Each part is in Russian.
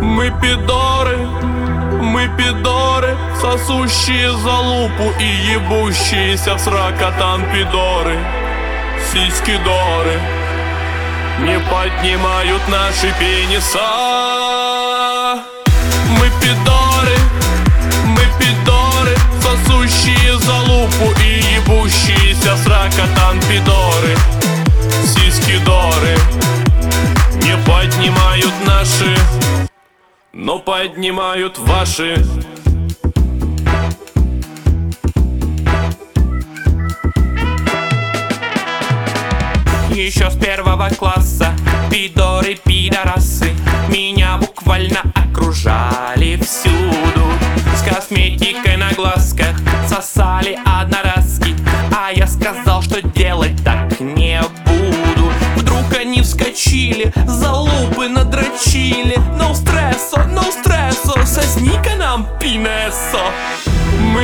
Мы пидоры, сосущие залупу и ебущиеся в сракотан пидоры. Сиськи-доры не поднимают наши пениса. Мы пидоры, сосущие залупу и ебущиеся в сракотан пидоры. Сиськи-доры не поднимают наши, но поднимают ваши. Еще с первого класса пидоры-пидорасы меня буквально окружали всюду. С косметикой на глазках сосали одноразки, а я сказал, что делать так не буду. Вдруг они вскочили, залупы надрочили. No стрессо, сосни-ка нам пинессо. Мы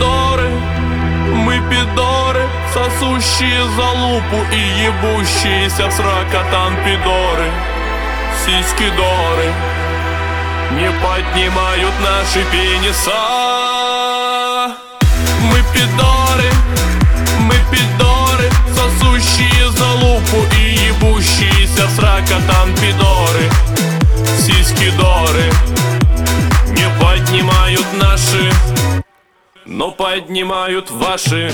пидоры, сосущие залупу и ебущиеся в сракотан пидоры. Сиськи-доры не поднимают наши пениса. Мы пидоры, сосущие залупу и ебущиеся в сракотан пидоры. Сиськи-доры не поднимают наши, но поднимают ваши.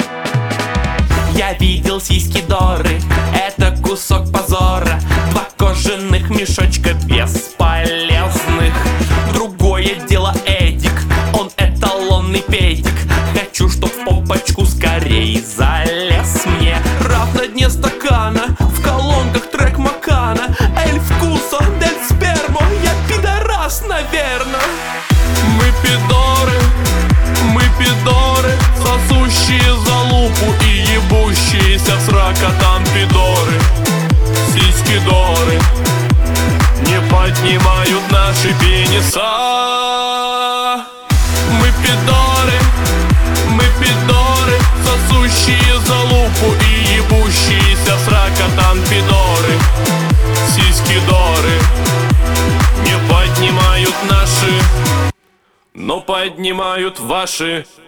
Я видел сиськи-доры, это кусок позора. Два кожаных мешочка бесполезных. Другое дело Эдик, он эталонный педик. Хочу, чтоб в попочку скорей залез мне. Раф на дне стакана, в колонках трек Макана. Эль вкусо, дель спермо, я пидорас, наверно. Мы пидоры, сосущие залупу и ебущиеся в сракотан пидоры. Сиськи-доры не поднимают наши пениса. Мы пидоры, сосущие залупу и ебущиеся в сракотан пидоры. Сиськи-доры не поднимают наши, но поднимают ваши.